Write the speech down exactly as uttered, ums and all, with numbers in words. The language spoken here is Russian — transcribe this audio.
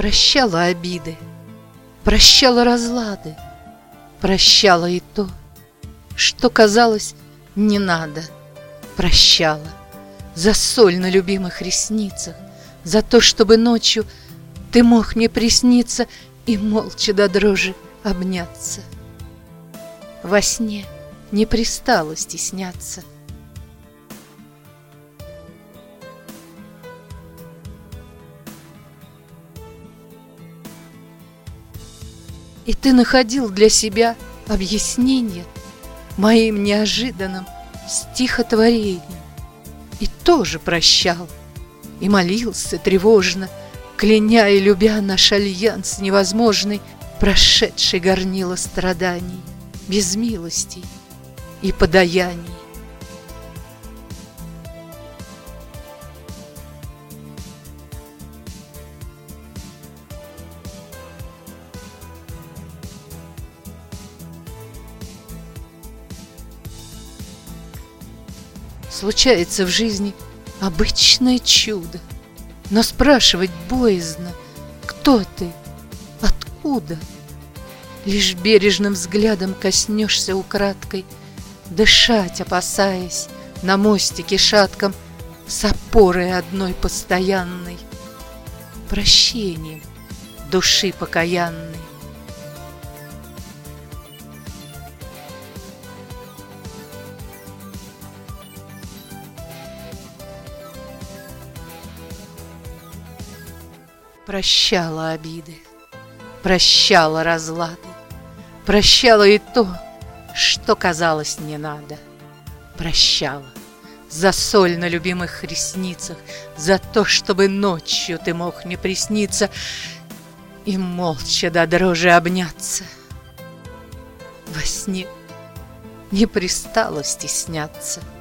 Прощала обиды, прощала разлады, прощала и то, что казалось не надо. Прощала за соль на любимых ресницах, за то, чтобы ночью ты мог мне присниться и молча до дрожи обняться. Во сне не пристало стесняться. И ты находил для себя объяснение моим неожиданным стихотворением, и тоже прощал, и молился тревожно, кляня и любя наш альянс невозможный, прошедший горнило страданий, без милостей и подаяний. Случается в жизни обычное чудо, но спрашивать боязно: кто ты, откуда? Лишь бережным взглядом коснешься украдкой, дышать опасаясь на мостике шатком, с опорой одной постоянной, прощением души покаянной. Прощала обиды, прощала разлады, прощала и то, что казалось не надо. Прощала за соль на любимых ресницах, за то, чтобы ночью ты мог мне присниться и молча до дрожи обняться. Во сне не пристало стесняться.